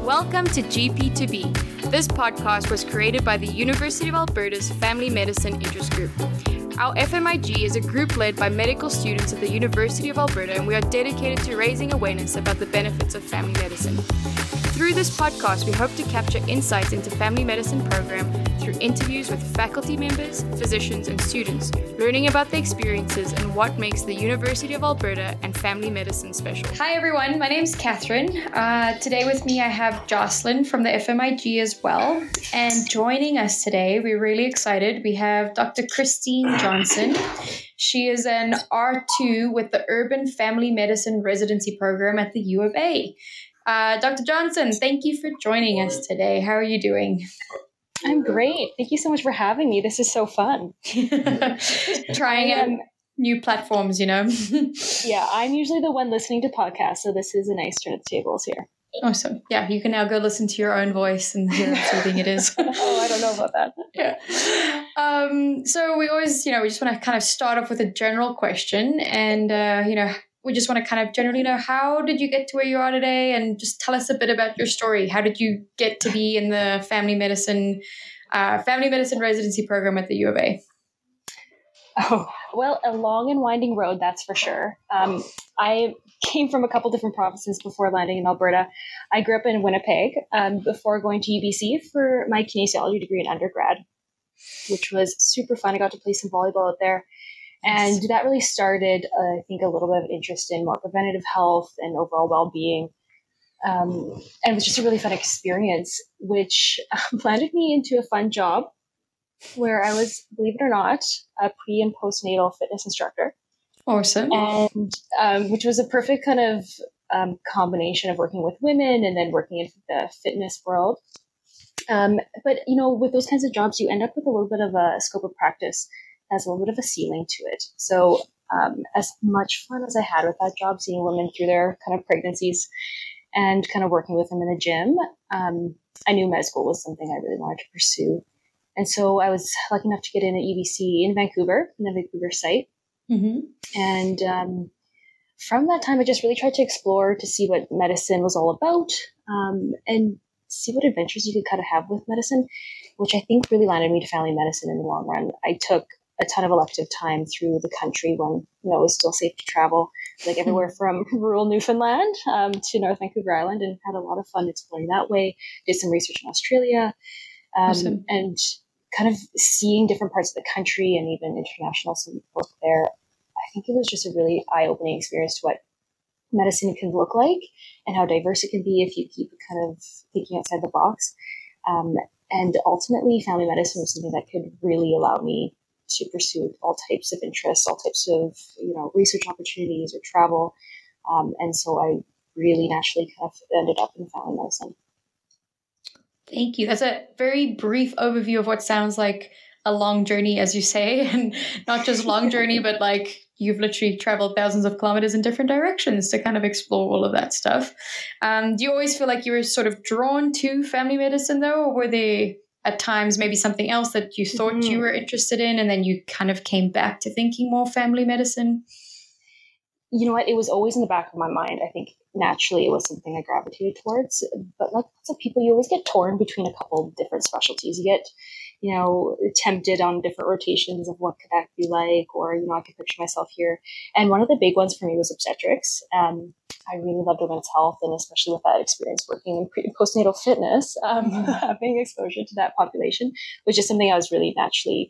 Welcome to GP2B. This podcast was created by the University of Alberta's Family Medicine Interest Group. Our FMIG is a group led by medical students at the University of Alberta, and we are dedicated to raising awareness about the benefits of family medicine. Through this podcast, we hope to capture insights into family medicine program through interviews with faculty members, physicians, and students, learning about their experiences and what makes the University of Alberta and family medicine special. Hi everyone, my name's Catherine. Today with me I have Jocelyn from the FMIG as well. And joining us today, we're really excited, we have Dr. Christine Johnson. She is an R2 with the Urban Family Medicine Residency Program at the U of A. Dr. Johnson, thank you for joining us today. How are you doing? I'm great. Thank you so much for having me. This is so fun. Trying out new platforms, you know? Yeah, I'm usually the one listening to podcasts, so this is a nice turn at the tables here. Awesome. Yeah, you can now go listen to your own voice and hear how soothing it is. Oh, I don't know about that. Yeah. So we always, we just want to kind of start off with a general question and, we just want to kind of generally know, how did you get to where you are today? And just tell us a bit about your story. How did you get to be in the family medicine residency program at the U of A? Oh, well, a long and winding road, that's for sure. I came from a couple different provinces before landing in Alberta. I grew up in Winnipeg before going to UBC for my kinesiology degree in undergrad, which was super fun. I got to play some volleyball out there. And that really started, I think, a little bit of interest in more preventative health and overall well-being. And it was just a really fun experience, which landed me into a fun job where I was, believe it or not, a pre- and postnatal fitness instructor. Awesome. And which was a perfect kind of combination of working with women and then working in the fitness world. But, with those kinds of jobs, you end up with a little bit of a scope of practice, has a little bit of a ceiling to it. So as much fun as I had with that job, seeing women through their kind of pregnancies and kind of working with them in the gym, I knew med school was something I really wanted to pursue. And so I was lucky enough to get in at UBC in Vancouver, in the Vancouver site. Mm-hmm. And from that time, I just really tried to explore to see what medicine was all about and see what adventures you could kind of have with medicine, which I think really landed me to family medicine in the long run. I took a ton of elective time through the country when it was still safe to travel, like everywhere from rural Newfoundland to North Vancouver Island, and had a lot of fun exploring that way. Did some research in Australia, awesome. And kind of seeing different parts of the country and even international some work there. I think it was just a really eye-opening experience to what medicine can look like and how diverse it can be if you keep kind of thinking outside the box. And ultimately, family medicine was something that could really allow me to pursue all types of interests, all types of, research opportunities or travel. And so I really naturally kind of ended up in family medicine. Thank you. That's a very brief overview of what sounds like a long journey, as you say, and not just long journey, but like you've literally traveled thousands of kilometers in different directions to kind of explore all of that stuff. Do you always feel like you were sort of drawn to family medicine though, or were there at times maybe something else that you thought you were interested in and then you kind of came back to thinking more family medicine? You know what? It was always in the back of my mind. I think naturally it was something I gravitated towards. But like lots of people, you always get torn between a couple of different specialties. You get, tempted on different rotations of what could that be like, or, I could picture myself here. And one of the big ones for me was obstetrics. I really loved women's health, and especially with that experience working in pre- and postnatal fitness, having exposure to that population was just something I was really naturally,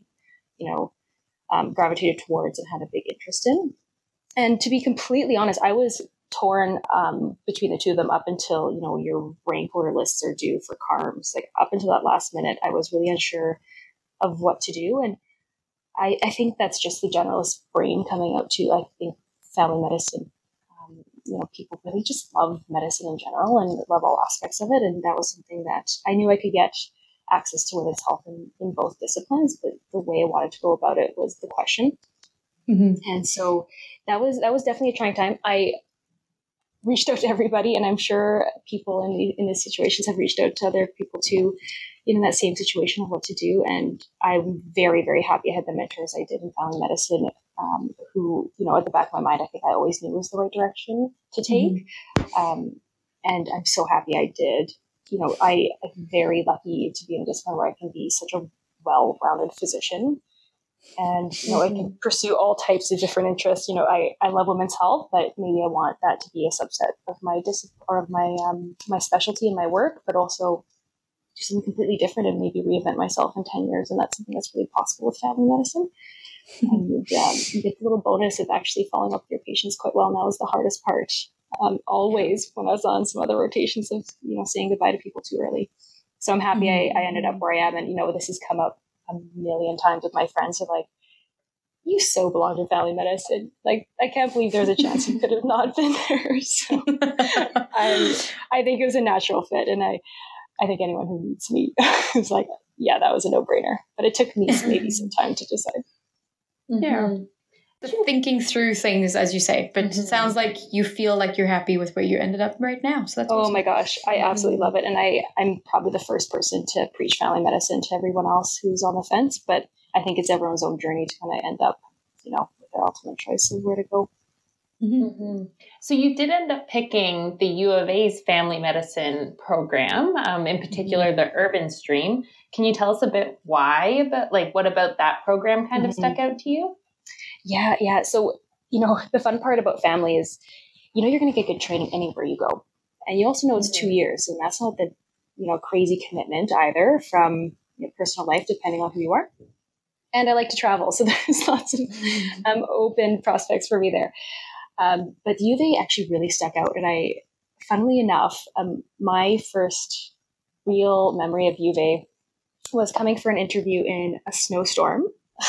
gravitated towards and had a big interest in. And to be completely honest, I was torn between the two of them up until, your rank order lists are due for CARMs. Like up until that last minute, I was really unsure of what to do. And I think that's just the generalist brain coming out to, I think, family medicine. People really just love medicine in general and love all aspects of it. And that was something that I knew I could get access to women's health in both disciplines, but the way I wanted to go about it was the question. Mm-hmm. And so that was definitely a trying time. I reached out to everybody, and I'm sure people in these situations have reached out to other people too, in that same situation of what to do. And I'm very, very happy I had the mentors I did in family medicine, who, at the back of my mind, I think I always knew was the right direction to take. Mm-hmm. And I'm so happy I did I'm very lucky to be in a discipline where I can be such a well-rounded physician. And, I can pursue all types of different interests. I love women's health, but maybe I want that to be a subset of my or of my specialty in my work, but also do something completely different and maybe reinvent myself in 10 years. And that's something that's really possible with family medicine. And you get the little bonus of actually following up with your patients quite well. And that was the hardest part. Always when I was on some other rotations of, saying goodbye to people too early. So I'm happy I ended up where I am. And, this has come up a million times with my friends of like, you so belong to family medicine. Like, I can't believe there's a chance you could have not been there. So I think it was a natural fit. And I think anyone who meets me is like, yeah, that was a no-brainer. But it took me maybe some time to decide. Yeah. Thinking through things, as you say, but it sounds like you feel like you're happy with where you ended up right now. So that's awesome. My gosh, I absolutely love it. And I'm probably the first person to preach family medicine to everyone else who's on the fence, but I think it's everyone's own journey to kind of end up, with their ultimate choice of where to go. So you did end up picking the U of A's family medicine program, in particular the urban stream. Can you tell us a bit why, what about that program kind of stuck out to you? Yeah. So, the fun part about family is, you're going to get good training anywhere you go. And you also know it's 2 years, and that's not the, crazy commitment either from your personal life, depending on who you are. And I like to travel, so there's lots of open prospects for me there. But the U of A actually really stuck out. And funnily enough, my first real memory of U of A was coming for an interview in a snowstorm.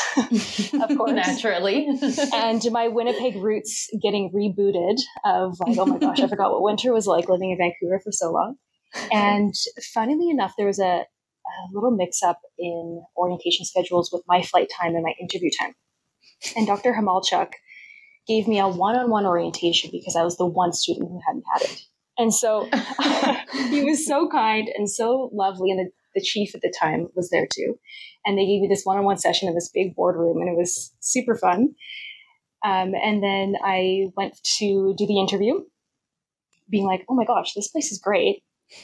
Of course, naturally. And my Winnipeg roots getting rebooted of like, oh my gosh, I forgot what winter was like living in Vancouver for so long. And funnily enough, there was a little mix up in orientation schedules with my flight time and my interview time. And Dr. Hamalchuk gave me a one-on-one orientation because I was the one student who hadn't had it. And so he was so kind and so lovely. And the chief at the time was there too. And they gave me this one-on-one session in this big boardroom, and it was super fun. And then I went to do the interview, being like, oh my gosh, this place is great.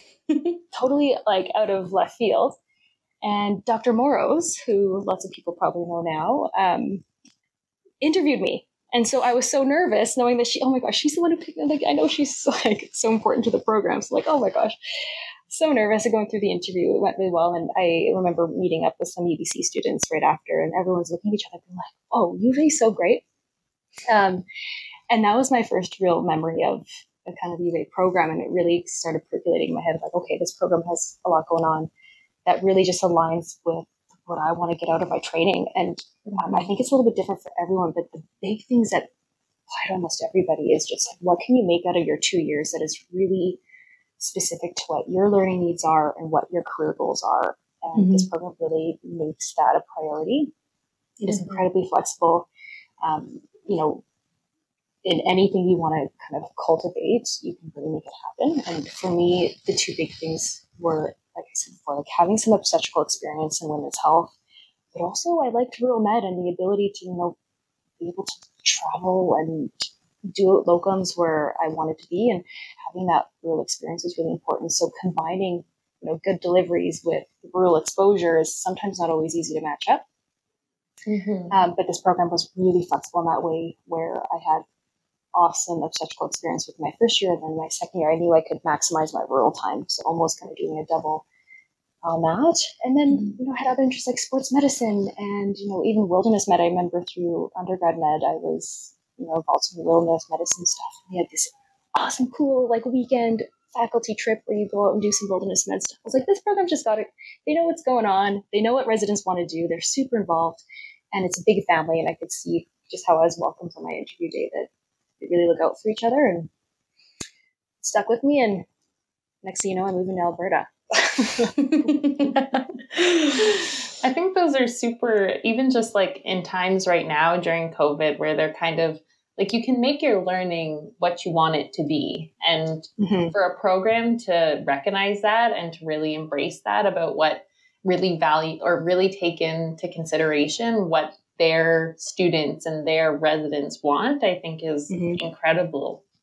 Totally like out of left field. And Dr. Moros, who lots of people probably know now, interviewed me. And so I was so nervous knowing that oh my gosh, she's the one who picked me. Like, I know she's like so important to the program. So like, oh my gosh. So nervous going through the interview. It went really well. And I remember meeting up with some UBC students right after, and everyone's looking at each other being like, oh, U of A is so great. And that was my first real memory of a kind of U of A program. And it really started percolating in my head, like, okay, this program has a lot going on that really just aligns with what I want to get out of my training. And I think it's a little bit different for everyone, but the big things that apply to almost everybody is just like, what can you make out of your 2 years that is really specific to what your learning needs are and what your career goals are. And this program really makes that a priority. It is incredibly flexible. In anything you want to kind of cultivate, you can really make it happen. And for me, the two big things were, like I said before, like having some obstetrical experience in women's health, but also I liked rural med and the ability to, be able to travel and do locums where I wanted to be, and having that rural experience was really important. So combining, good deliveries with rural exposure is sometimes not always easy to match up. But this program was really flexible in that way, where I had awesome obstetrical experience with my first year. And then my second year, I knew I could maximize my rural time. So almost kind of doing a double on that. And then, I had other interests like sports medicine and, even wilderness med. I remember through undergrad med, I was, involved in wilderness medicine stuff. We had this awesome, cool, weekend faculty trip where you go out and do some wilderness med stuff. I was like, this program just got it. They know what's going on. They know what residents want to do. They're super involved. And it's a big family. And I could see just how I was welcomed on my interview day, that they really look out for each other, and it stuck with me. And next thing you know, I'm moving to Alberta. I think those are super, even just in times right now during COVID, where they're kind of you can make your learning what you want it to be. And for a program to recognize that and to really embrace that about what really value or really take into consideration what their students and their residents want, I think is incredible.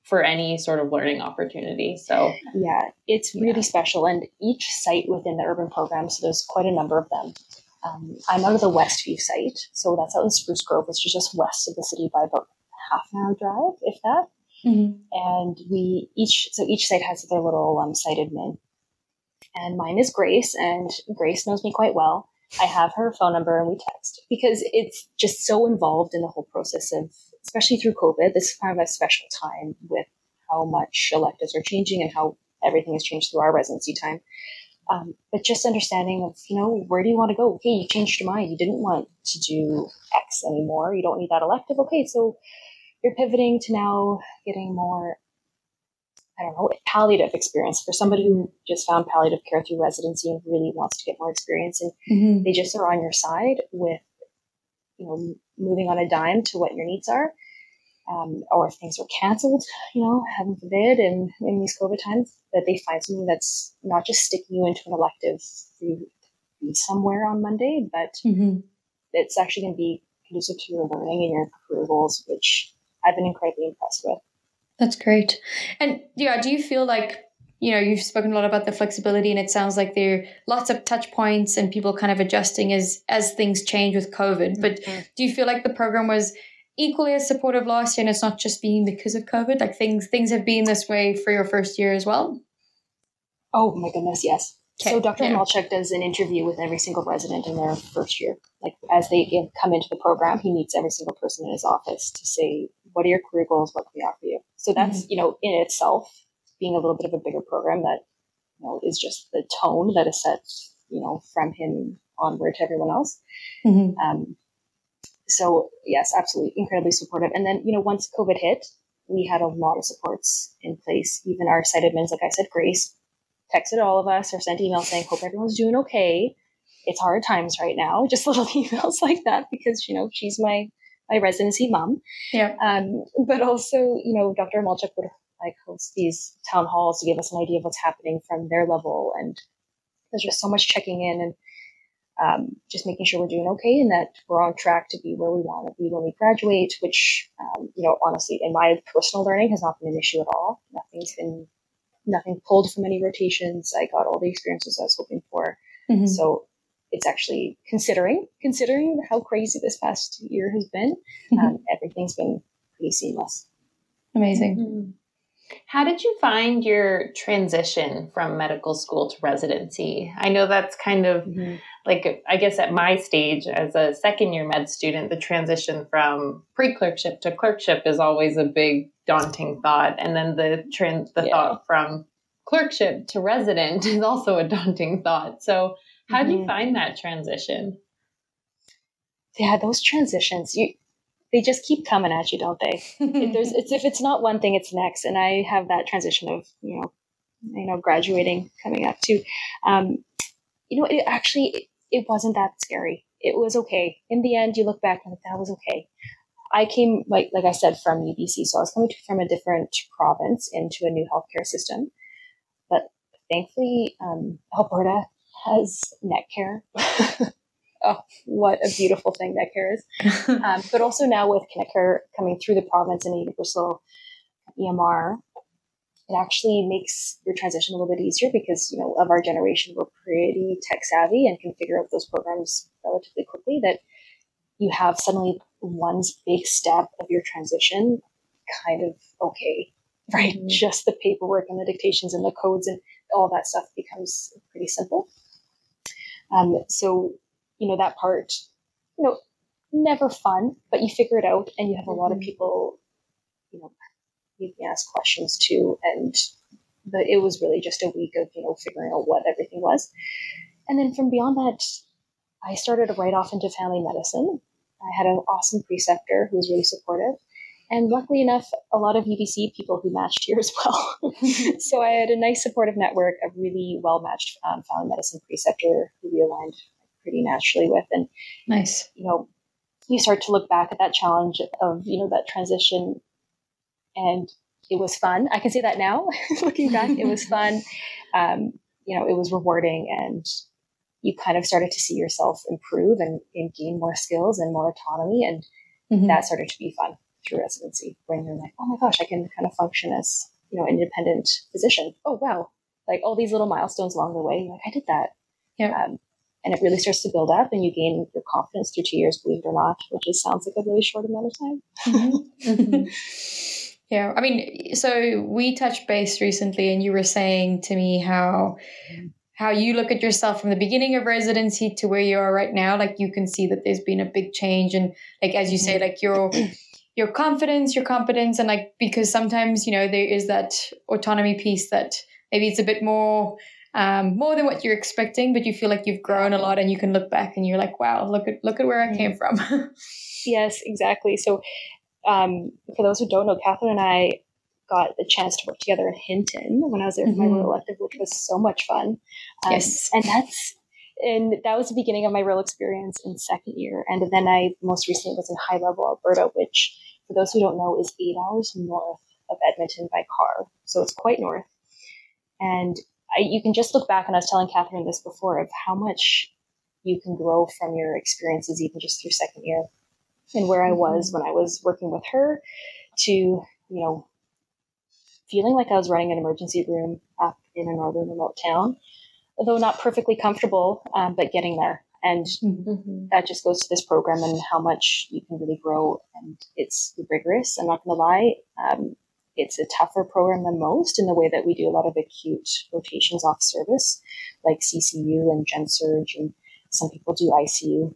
for any sort of learning opportunity. So yeah, it's really special. And each site within the urban program, so there's quite a number of them. I'm out of the Westview site, so that's out in Spruce Grove, which is just west of the city by about half an hour drive, if that. And each site has their little site admin. And mine is Grace, and Grace knows me quite well. I have her phone number and we text because it's just so involved in the whole process of, especially through COVID, this is kind of a special time with how much electives are changing and how everything has changed through our residency time. But just understanding of, where do you want to go? Okay, you changed your mind. You didn't want to do X anymore. You don't need that elective. Okay, so you're pivoting to now getting more, palliative experience for somebody who just found palliative care through residency and really wants to get more experience. And they just are on your side with, moving on a dime to what your needs are. Or if things are canceled, heaven forbid, in these COVID times, that they find something that's not just sticking you into an elective for you to be somewhere on Monday, but it's actually going to be conducive to your learning and your career goals, which I've been incredibly impressed with. That's great. And do you feel like, you've spoken a lot about the flexibility, and it sounds like there are lots of touch points and people kind of adjusting as things change with COVID. But do you feel like the program was equally as supportive last year, and it's not just being because of COVID? Like things have been this way for your first year as well? Oh my goodness, yes. Okay. So Dr. Malchuk does an interview with every single resident in their first year. Like as they come into the program, he meets every single person in his office to say, what are your career goals? What can we offer you? So that's, in itself, being a little bit of a bigger program that, is just the tone that is set, from him onward to everyone else. So yes, absolutely, incredibly supportive. And then, once COVID hit, we had a lot of supports in place. Even our site admins, like I said, Grace, texted all of us or sent emails saying, hope everyone's doing okay. It's hard times right now. Just little emails like that because, she's my residency mom. Yeah. But also, Dr. Malchuk would host these town halls to give us an idea of what's happening from their level. And there's just so much checking in and just making sure we're doing okay and that we're on track to be where we want to be when we graduate, which, honestly, in my personal learning has not been an issue at all. Nothing pulled from any rotations. I got all the experiences I was hoping for. So it's actually considering how crazy this past year has been, everything's been pretty seamless. Amazing. How did you find your transition from medical school to residency? I know that's kind of like, I guess at my stage as a second year med student, the transition from pre-clerkship to clerkship is always a big daunting thought. And then the thought from clerkship to resident is also a daunting thought. So how do you find that transition? Yeah, those transitions, they just keep coming at you, don't they? If it's not one thing, it's next. And I have that transition of, graduating coming up too. It wasn't that scary. It was okay. In the end, you look back and that was okay. I came, like I said, from UBC. So I was coming from a different province into a new healthcare system. But thankfully, Alberta has Netcare. Oh, what a beautiful thing Netcare is. But also now with Netcare coming through the province and a universal EMR, it actually makes your transition a little bit easier because, of our generation, we're pretty tech savvy and can figure out those programs relatively quickly, that you have suddenly one big step of your transition kind of okay, right? Just the paperwork and the dictations and the codes and all that stuff becomes pretty simple. So, that part, never fun, but you figure it out and you have a lot of people, you can ask questions too. But it was really just a week of, figuring out what everything was. And then from beyond that, I started right off into family medicine. I had an awesome preceptor who was really supportive. And luckily enough, a lot of UBC people who matched here as well. So I had a nice supportive network, a really well-matched family medicine preceptor who we aligned pretty naturally with. And nice. You start to look back at that challenge of, that transition, and it was fun. I can say that now, looking back, it was fun. It was rewarding, and you kind of started to see yourself improve and gain more skills and more autonomy. And that started to be fun into residency when you're like, oh my gosh, I can kind of function as, an independent physician. Oh, wow. Like all these little milestones along the way. Like I did that. Yeah. And it really starts to build up and you gain your confidence through 2 years, believe it or not, which sounds like a really short amount of time. Mm-hmm. Yeah. I mean, so we touched base recently and you were saying to me how you look at yourself from the beginning of residency to where you are right now. Like you can see that there's been a big change. And like, as you say, like your confidence, your competence, and like, because sometimes, there is that autonomy piece that maybe it's a bit more than what you're expecting, but you feel like you've grown a lot and you can look back and you're like, wow, look at where I came from. Yes, exactly. So for those who don't know, Catherine and I got the chance to work together in Hinton when I was there for my royal elective, which was so much fun. Yes. And that was the beginning of my real experience in second year. And then I most recently was in High Level, Alberta, which for those who don't know is 8 hours north of Edmonton by car. So it's quite north. And you can just look back, and I was telling Catherine this before, of how much you can grow from your experiences, even just through second year. And where I was when I was working with her to, feeling like I was running an emergency room up in a northern remote town, although not perfectly comfortable, but getting there. And that just goes to this program and how much you can really grow. And it's rigorous. I'm not going to lie. It's a tougher program than most in the way that we do a lot of acute rotations off service, like CCU and Gen Surge, and some people do ICU.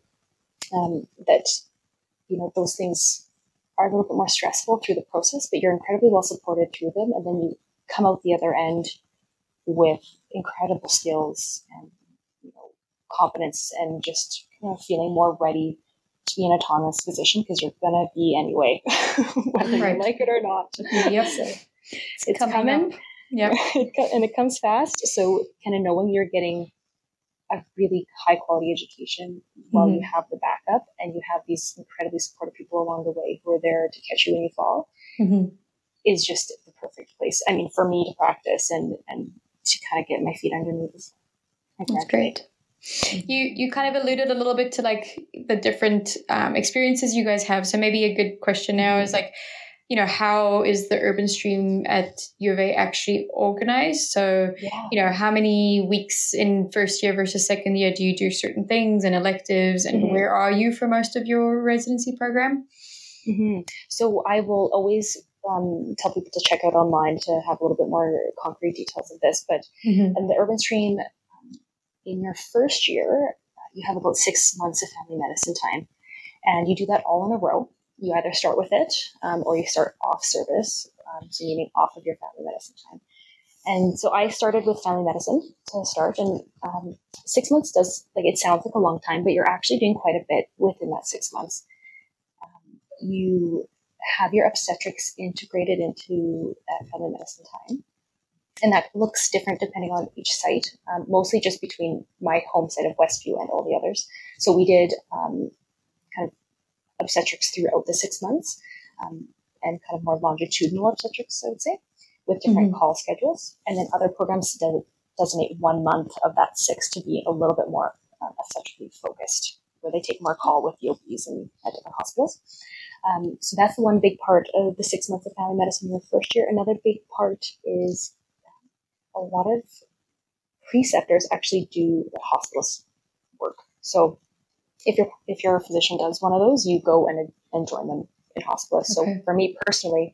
Those things are a little bit more stressful through the process, but you're incredibly well supported through them. And then you come out the other end with incredible skills and competence and just feeling more ready to be an autonomous physician, because you're going to be anyway, whether you like it or not. Yep. So it's coming. Yep. And it comes fast. So kind of knowing you're getting a really high quality education while you have the backup and you have these incredibly supportive people along the way who are there to catch you when you fall is just the perfect place. I mean, for me to practice and to kind of get my feet underneath. That's great. You kind of alluded a little bit to like the different experiences you guys have. So maybe a good question now is like, how is the urban stream at U of A actually organized? So, how many weeks in first year versus second year do you do certain things and electives, and where are you for most of your residency program? So I will always tell people to check out online to have a little bit more concrete details of this. But in the urban stream, in your first year, you have about 6 months of family medicine time, and you do that all in a row. You either start with it or you start off service, so meaning off of your family medicine time. And so I started with family medicine to start, and 6 months it sounds like a long time, but you're actually doing quite a bit within that 6 months. You have your obstetrics integrated into that family medicine time. And that looks different depending on each site, mostly just between my home site of Westview and all the others. So we did kind of obstetrics throughout the 6 months and kind of more longitudinal obstetrics, I would say, with different call schedules. And then other programs designate 1 month of that 6 to be a little bit more obstetrically focused, where they take more call with the OBs and at different hospitals. So that's the one big part of the 6 months of family medicine in the first year. Another big part is a lot of preceptors actually do the hospital's work. So if your physician does one of those, you go and join them in hospitals. So for me personally,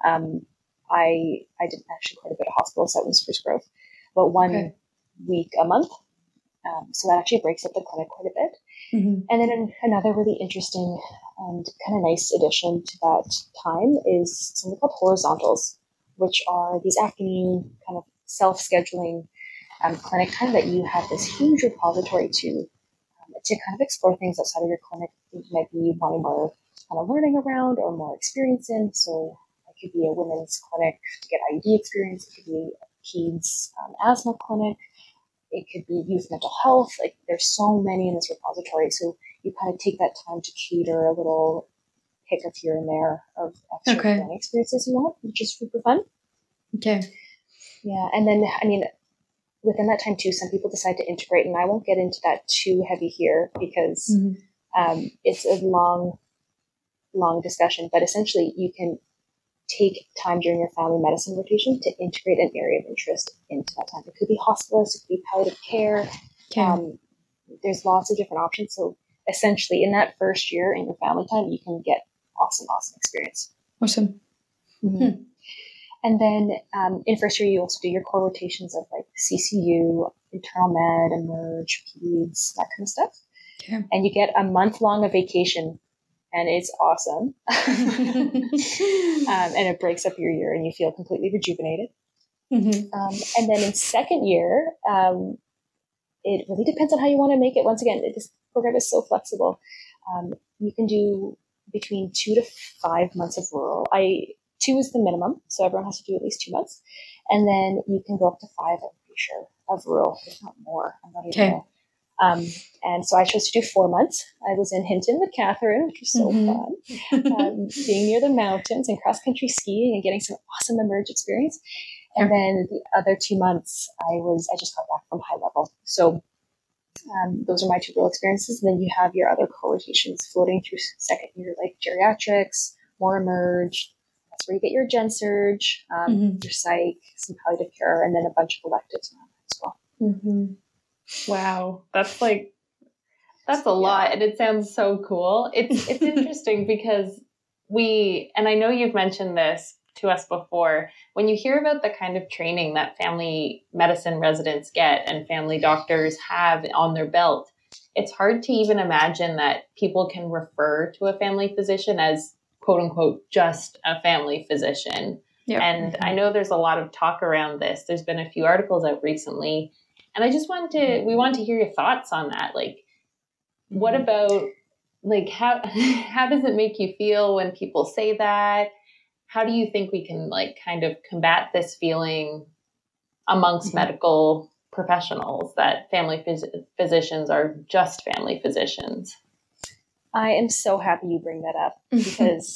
I did actually quite a bit of hospitals at Whispers Grove, about 1 week a month. So that actually breaks up the clinic quite a bit. And then another really interesting and kind of nice addition to that time is something called horizontals, which are these afternoon kind of self-scheduling clinic time that you have this huge repository to kind of explore things outside of your clinic that you might be wanting more kind of learning around or more experience in. So it could be a women's clinic to get IUD experience. It could be a peds asthma clinic. It could be youth mental health. Like there's so many in this repository. So you kind of take that time to cater a little pick of here and there of extra learning experiences you want, which is super fun. Okay. Yeah. And then, I mean, within that time too, some people decide to integrate, and I won't get into that too heavy here because it's a long long discussion, but essentially you can take time during your family medicine rotation to integrate an area of interest into that time. It could be hospice, it could be palliative care. There's lots of different options. So essentially in that first year in your family time, you can get awesome experience. Awesome. Mm-hmm. And then in first year, you also do your core rotations of like CCU, internal med, emerge, peds, that kind of stuff. Okay. And you get a month long of vacation, and it's awesome. And it breaks up your year, and you feel completely rejuvenated. Mm-hmm. And then in second year, it really depends on how you want to make it. Once again, this program is so flexible. You can do between 2 to 5 months of rural. 2 is the minimum, so everyone has to do at least 2 months. And then you can go up to 5, I'm pretty sure, of rural, if not more. I'm not even sure. And so I chose to do 4 months. I was in Hinton with Catherine, which was so fun. Being near the mountains and cross-country skiing and getting some awesome emerge experience. And then the other 2 months, I just got back from high level. So those are my 2 rural experiences. And then you have your other co-rotations floating through second year, like geriatrics, more emerge. That's where you get your gen surge, your psych, some palliative care, and then a bunch of electives as well. Mm-hmm. Wow, that's a lot, and it sounds so cool. It's interesting because and I know you've mentioned this to us before, when you hear about the kind of training that family medicine residents get and family doctors have on their belt, it's hard to even imagine that people can refer to a family physician as quote unquote just a family physician. Yep. And I know there's a lot of talk around this. There's been a few articles out recently. And I just want to hear your thoughts on that. Like, what about, like, how does it make you feel when people say that? How do you think we can, like, kind of combat this feeling amongst medical professionals that family physicians are just family physicians? I am so happy you bring that up because,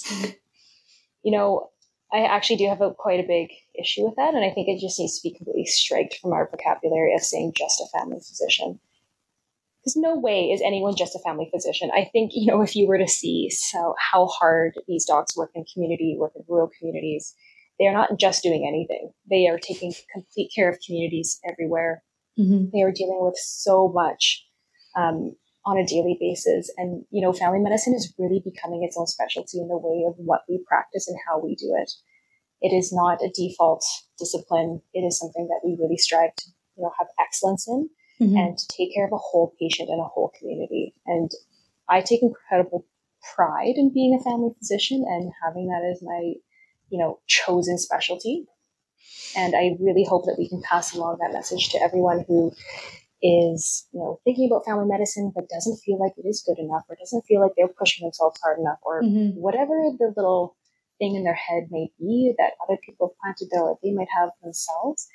I actually do have quite a big issue with that. And I think it just needs to be completely striked from our vocabulary of saying just a family physician. There's no way is anyone just a family physician. I think, if you were to see how hard these docs work in rural communities, they are not just doing anything. They are taking complete care of communities everywhere. Mm-hmm. They are dealing with so much on a daily basis. And, family medicine is really becoming its own specialty in the way of what we practice and how we do it. It is not a default discipline. It is something that we really strive to, have excellence in and to take care of a whole patient and a whole community. And I take incredible pride in being a family physician and having that as my, chosen specialty. And I really hope that we can pass along that message to everyone who is, thinking about family medicine, but doesn't feel like it is good enough or doesn't feel like they're pushing themselves hard enough or whatever the little thing in their head may be that other people have planted there or they might have themselves.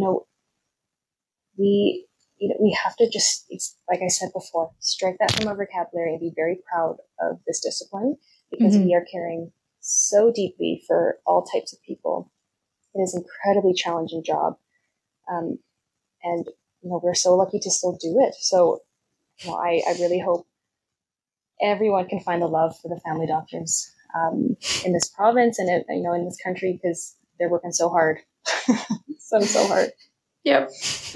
We have to just, like I said before, strike that from our vocabulary and be very proud of this discipline because we are caring so deeply for all types of people. It is an incredibly challenging job. And we're so lucky to still do it. So, I really hope everyone can find the love for the family doctors in this province and, in this country because they're working so hard. so hard. Yep.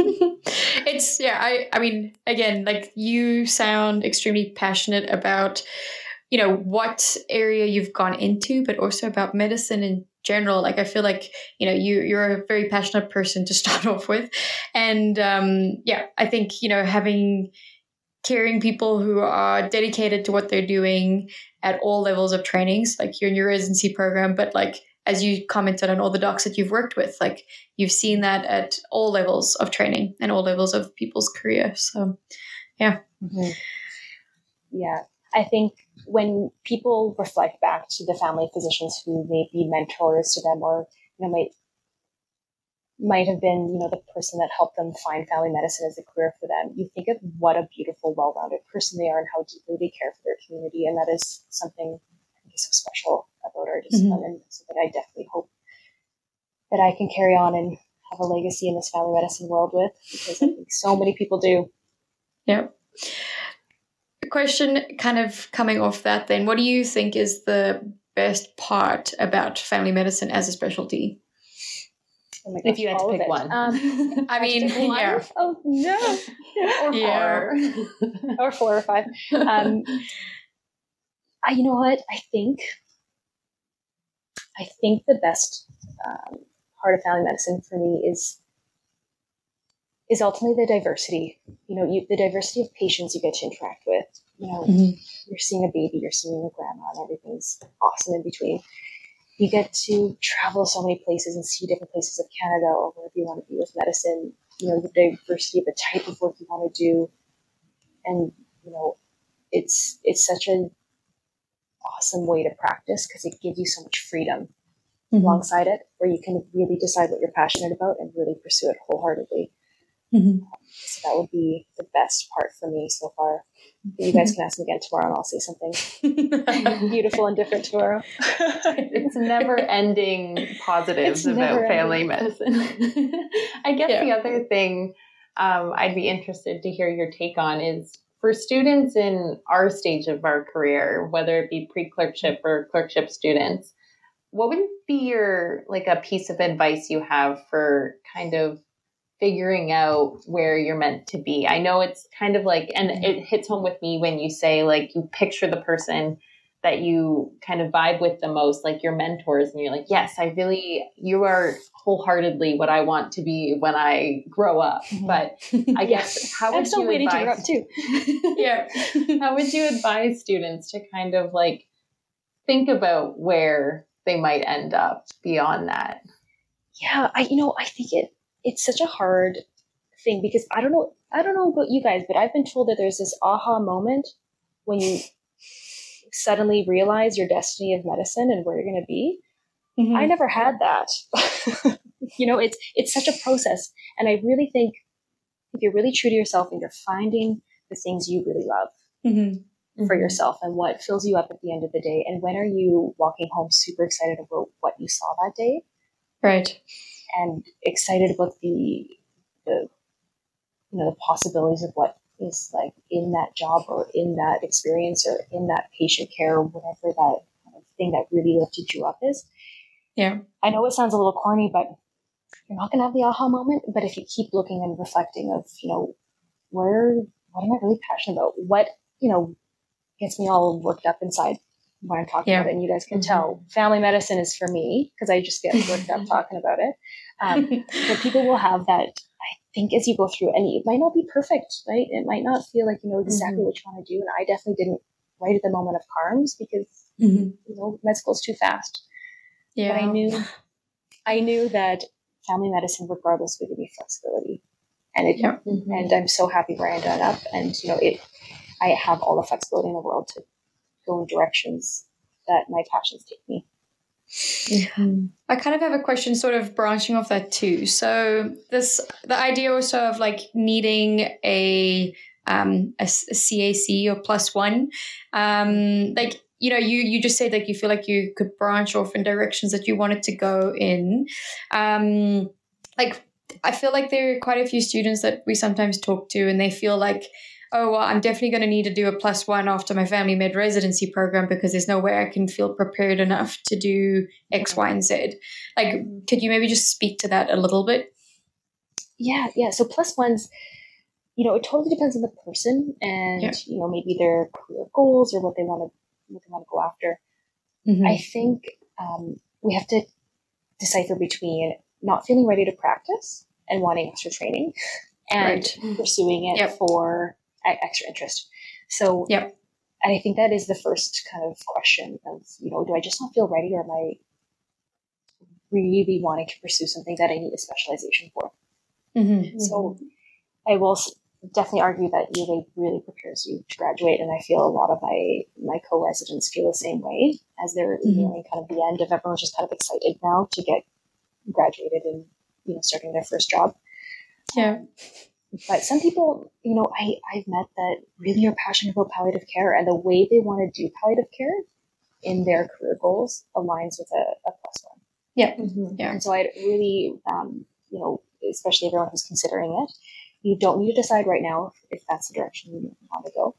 I mean, again, like you sound extremely passionate about, what area you've gone into, but also about medicine in general. Like, I feel like, you're a very passionate person to start off with. And I think, having caring people who are dedicated to what they're doing at all levels of trainings, like you're in your residency program, but like, as you commented on all the docs that you've worked with, like you've seen that at all levels of training and all levels of people's career. So, yeah. Mm-hmm. Yeah. I think when people reflect back to the family physicians who may be mentors to them or, might have been, the person that helped them find family medicine as a career for them, you think of what a beautiful, well-rounded person they are and how deeply they care for their community. And that is something I think is so special about our discipline and something I definitely hope that I can carry on and have a legacy in this family medicine world with, because I think so many people do. Yeah. question kind of coming off that then, what do you think is the best part about family medicine as a specialty? Oh my gosh, if you had to pick one. I mean, yeah. Oh no. Or four. Or 4 or 5. You know what? I think the best part of family medicine for me is ultimately the diversity. The diversity of patients you get to interact with. You're seeing a baby, you're seeing a grandma, and everything's awesome in between. You get to travel so many places and see different places of Canada or wherever you want to be with medicine. The diversity of the type of work you want to do, and it's such an awesome way to practice because it gives you so much freedom alongside it, where you can really decide what you're passionate about and really pursue it wholeheartedly. So that would be the best part for me so far. You guys can ask me again tomorrow and I'll say something beautiful and different tomorrow. It's never ending positives about family medicine. I guess the other thing I'd be interested to hear your take on is for students in our stage of our career, whether it be pre-clerkship or clerkship students, what would be a piece of advice you have for kind of figuring out where you're meant to be? I know it's kind of and it hits home with me when you say you picture the person that you kind of vibe with the most, like your mentors, and you're like, yes, you are wholeheartedly what I want to be when I grow up. But I guess how would you advise? To grow up too. Yeah. How would you advise students to kind of think about where they might end up beyond that? Yeah, I think it's such a hard thing because I don't know about you guys, but I've been told that there's this aha moment when you suddenly realize your destiny of medicine and where you're going to be. I never had that. It's such a process. And I really think if you're really true to yourself and you're finding the things you really love for yourself and what fills you up at the end of the day, and when are you walking home super excited about what you saw that day? Right. And excited about the possibilities of what is in that job or in that experience or in that patient care or whatever that kind of thing that really lifted you up is. Yeah. I know it sounds a little corny, but you're not going to have the aha moment. But if you keep looking and reflecting of, what am I really passionate about? What, gets me all worked up inside when I'm talking about it. And you guys can tell family medicine is for me because I just get worked up talking about it. But people will have that, I think, as you go through, and it might not be perfect, right? It might not feel like you know exactly what you want to do. And I definitely didn't right at the moment of CARMS because, med school is too fast. Yeah. But I knew that family medicine, regardless, would give me flexibility. And and I'm so happy where I ended up. And, I have all the flexibility in the world to go in directions that my passions take me. I kind of have a question sort of branching off that too. So the idea also of needing a CAC or +1, you just said you feel like you could branch off in directions that you wanted to go in. I feel like there are quite a few students that we sometimes talk to and they feel like, oh, well, I'm definitely going to need to do a +1 after my family med residency program because there's no way I can feel prepared enough to do X, Y, and Z. Could you maybe just speak to that a little bit? Yeah. So +1s, it totally depends on the person and, maybe their career goals or what they want to go after. I think we have to decipher between not feeling ready to practice and wanting extra training and pursuing it for extra interest. So and I think that is the first kind of question of, do I just not feel ready or am I really wanting to pursue something that I need a specialization for? So I will definitely argue that UVA really prepares you to graduate. And I feel a lot of my co-residents feel the same way as they're nearing kind of the end of everyone's just kind of excited now to get graduated and, starting their first job. Yeah. But some people, I've met that really are passionate about palliative care and the way they want to do palliative care in their career goals aligns with a +1. Yeah. Yeah. And so I'd really, especially everyone who's considering it, you don't need to decide right now if that's the direction you want to go.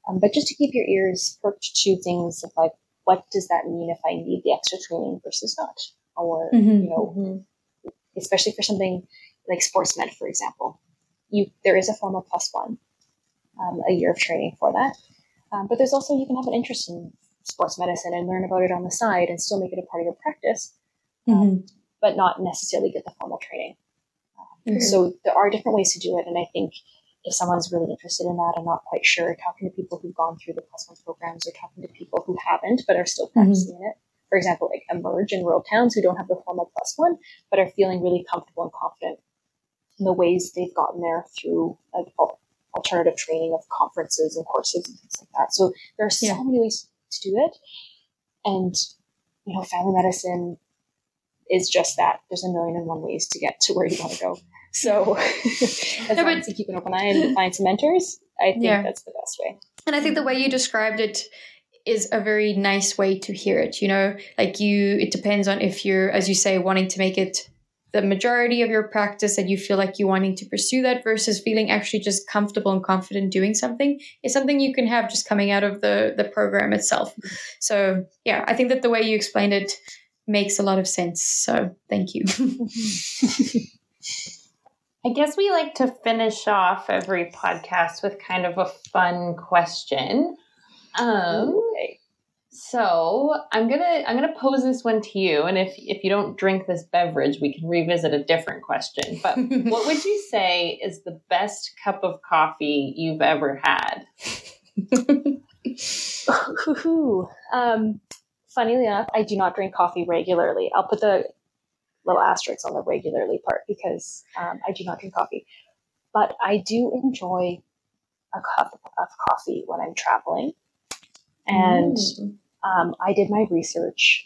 But just to keep your ears perked to things of like, what does that mean if I need the extra training versus not? Or, especially for something like sports med, for example, there is a form of +1, a year of training for that. But there's also, you can have an interest in sports medicine and learn about it on the side and still make it a part of your practice, but not necessarily get the formal training. So there are different ways to do it. And I think if someone's really interested in that and not quite sure, talking to people who've gone through the +1 programs or talking to people who haven't but are still practicing in it. For example, like Emerge in rural towns who don't have the formal +1 but are feeling really comfortable and confident in the ways they've gotten there through like alternative training of conferences and courses and things like that. So there are so many ways to do it. And, family medicine is just that. There's 1,000,001 ways to get to where you want to go. So as long as you keep an open eye and find some mentors, I think that's the best way. And I think the way you described it is a very nice way to hear it. It depends on if you're, as you say, wanting to make it the majority of your practice and you feel like you're wanting to pursue that versus feeling actually just comfortable and confident doing something is something you can have just coming out of the program itself. So yeah, I think that the way you explained it makes a lot of sense. So thank you. I guess we like to finish off every podcast with kind of a fun question. Okay. So I'm gonna pose this one to you, and if you don't drink this beverage, we can revisit a different question. But what would you say is the best cup of coffee you've ever had? Funnily enough, I do not drink coffee regularly. I'll put the little asterisk on the regularly part because I do not drink coffee. But I do enjoy a cup of coffee when I'm traveling. And I did my research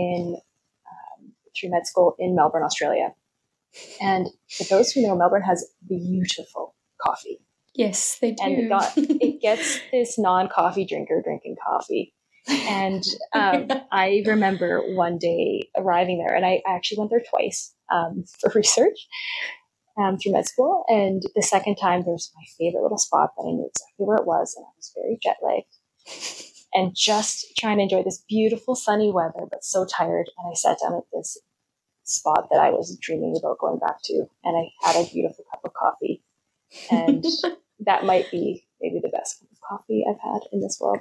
through med school in Melbourne, Australia. And for those who know, Melbourne has beautiful coffee. Yes, they do. And it gets this non-coffee drinker drinking coffee. And I remember one day arriving there, and I actually went there twice for research through med school. And the second time, there was my favorite little spot that I knew exactly where it was, and I was very jet-lagged and just trying to enjoy this beautiful sunny weather, but so tired. And I sat down at this spot that I was dreaming about going back to, and I had a beautiful cup of coffee. And that might be maybe the best cup of coffee I've had in this world.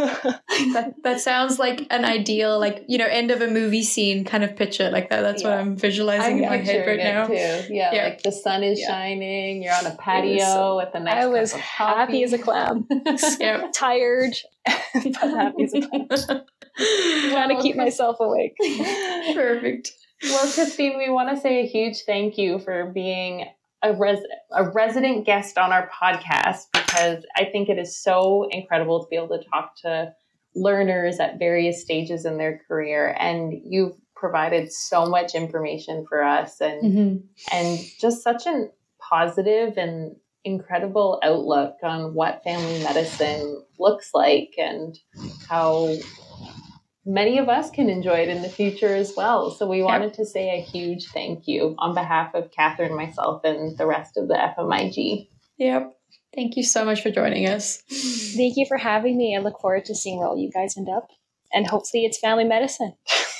That sounds like an ideal, end of a movie scene kind of picture like that. That's what I'm visualizing in my head right now. Too. Yeah, like the sun is shining. You're on a patio with a nice I was happy as a clam. Tired, but happy as a clam. Trying to keep myself awake. Perfect. Well, Christine, we want to say a huge thank you for being a resident guest on our podcast, because I think it is so incredible to be able to talk to learners at various stages in their career. And you've provided so much information for us and just such a positive and incredible outlook on what family medicine looks like and how many of us can enjoy it in the future as well. So we wanted to say a huge thank you on behalf of Catherine, myself, and the rest of the FMIG. Yep. Thank you so much for joining us. Thank you for having me. I look forward to seeing where all you guys end up. And hopefully it's family medicine.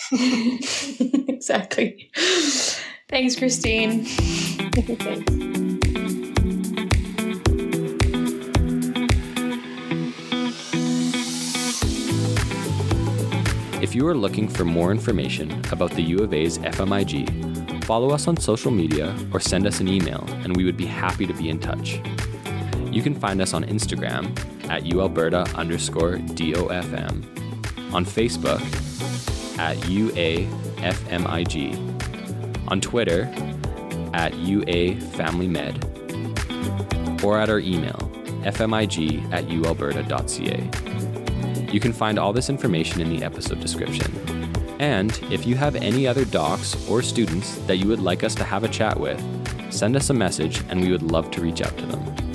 Exactly. Thanks, Christine. Thanks. If you are looking for more information about the U of A's FMIG, follow us on social media or send us an email, and we would be happy to be in touch. You can find us on Instagram at UAlberta_DOFM, on Facebook at UAFMIG, on Twitter at UAFamilyMed, or at our email fmig@ualberta.ca. You can find all this information in the episode description. And if you have any other docs or students that you would like us to have a chat with, send us a message and we would love to reach out to them.